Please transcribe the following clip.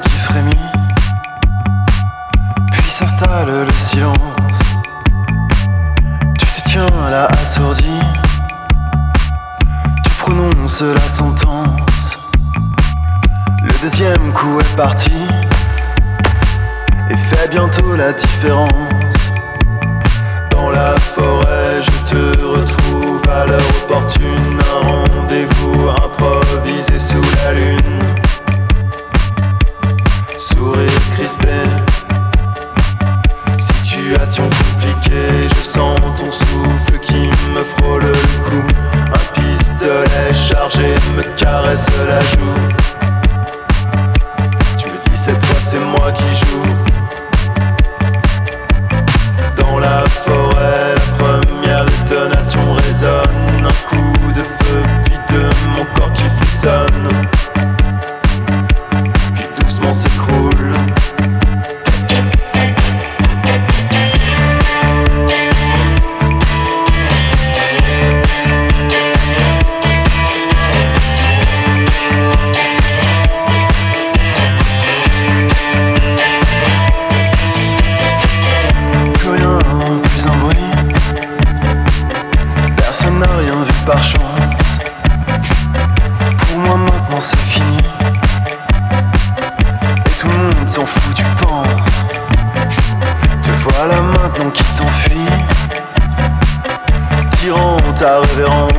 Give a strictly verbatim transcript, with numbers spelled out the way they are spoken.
qui frémit, puis s'installe le silence. Tu te tiens là assourdi, tu prononces la sentence. Le deuxième coup est parti et fait bientôt la différence. Dans la forêt, je te retrouve à l'heure opportune. Un rendez-vous improvisé sous la lune. Sourire crispé, situation compliquée. Je sens ton souffle qui me frôle le cou. Un pistolet chargé me caresse la joue. Tu me dis cette fois c'est moi qui joue. Dans la forêt, la première détonation résonne. Un coup de feu, puis de mon corps qui frissonne, puis doucement s'écroule. Par chance, pour moi maintenant c'est fini. Et tout le monde s'en fout, tu penses. Te voilà maintenant qui t'enfuis, tirant ta révérence.